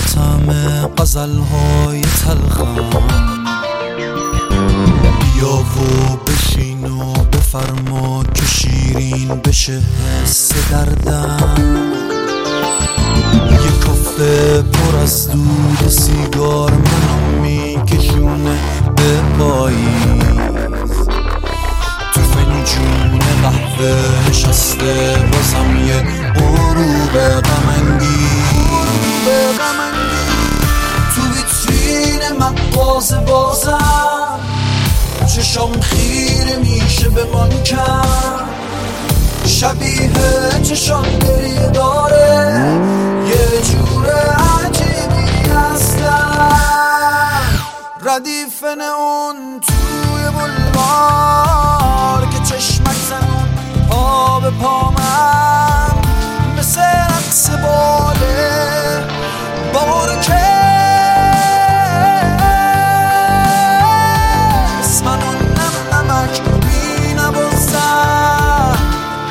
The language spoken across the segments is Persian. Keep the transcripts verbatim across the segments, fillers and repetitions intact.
طعم غزل‌های تلخم. بیا و بشین و بفرما که شیرین بشه حس دردم. یه کافه پر از دود سیگار منو میکشونه به پاییز. تو فنجون قهوه نشسته بازم یه غروب غم‌انگیز. تو ویترین مغازه بازم چشام خیره میشه به مانکن. شبیه چشام گریه داره، یه جور عجیبی هستن. ردیف اون توی بلوار که چشمک زنون پا به پا من، مثل رقص باله بارو که اسمنون نم نمک بی نبازن.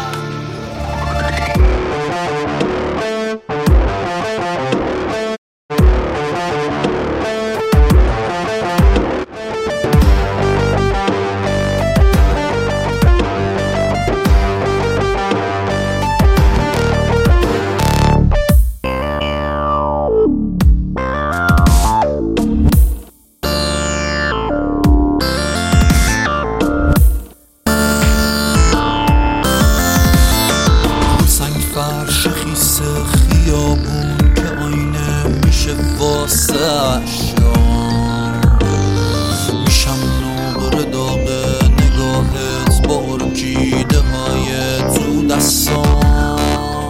خیس خیابون که آینه میشه واسه اشیان. میشم نور داغ نگاهت با ارکیده های تو دستان.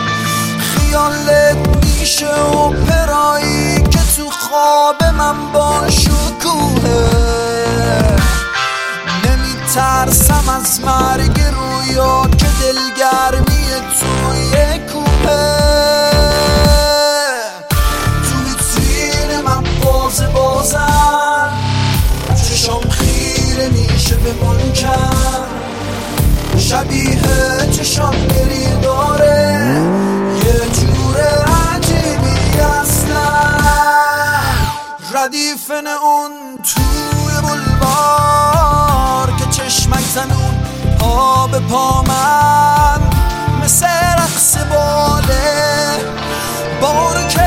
خیالت میشه اپرایی که تو خواب من با شکوهه. نمیترسم از مرگ رویا که دلگرمی توی کوه. تو ویترین مغازه بازم چشام خیره میشه به مانکن. شبیه چشام گریه داره، یه جور عجیبی هستن. ردیف اون توی بلوار که چشمک زنون پا به پا من، مثل رقص باله بارو که